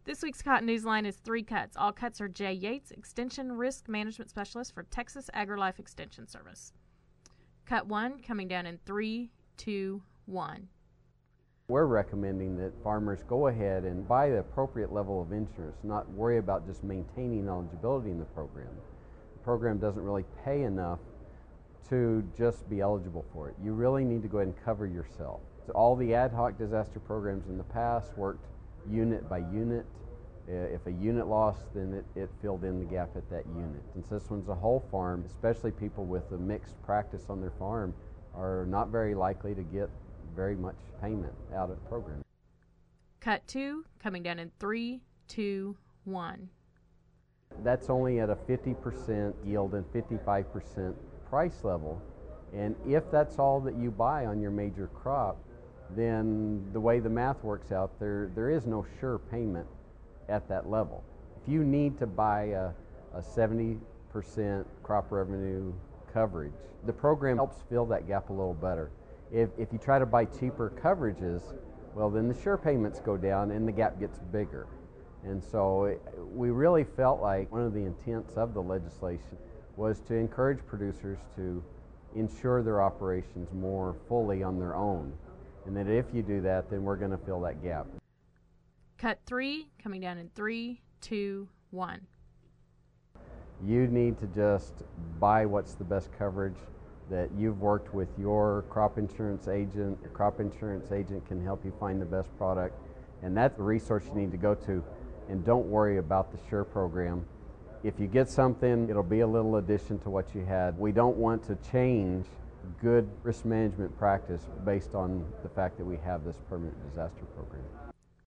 This week's Cotton News line is 3 cuts. All cuts are Jay Yates, Extension Risk Management Specialist for Texas AgriLife Extension Service. Cut 1 coming down in 3, 2, 1. We're recommending that farmers go ahead and buy the appropriate level of insurance, not worry about just maintaining eligibility in the program. The program doesn't really pay enough to just be eligible for it. You really need to go ahead and cover yourself. So all the ad hoc disaster programs in the past worked unit by unit. If a unit lost, then it filled in the gap at that unit. Since this one's a whole farm, especially people with a mixed practice on their farm are not very likely to get very much payment out of the program. Cut 2 coming down in 3, 2, 1. That's only at a 50% yield and 55% price level. And if that's all that you buy on your major crop, then the way the math works out, there is no sure payment at that level. If you need to buy a 70% crop revenue coverage, the program helps fill that gap a little better. If you try to buy cheaper coverages, well, then the sure payments go down and the gap gets bigger. And so we really felt like one of the intents of the legislation was to encourage producers to insure their operations more fully on their own. And that if you do that, then we're going to fill that gap. Cut 3 coming down in 3, 2, 1. You need to just buy what's the best coverage, that you've worked with your crop insurance agent. Your crop insurance agent can help you find the best product, and that's the resource you need to go to. And don't worry about the SURE program. If you get something, it'll be a little addition to what you had. We don't want to change good risk management practice based on the fact that we have this permanent disaster program.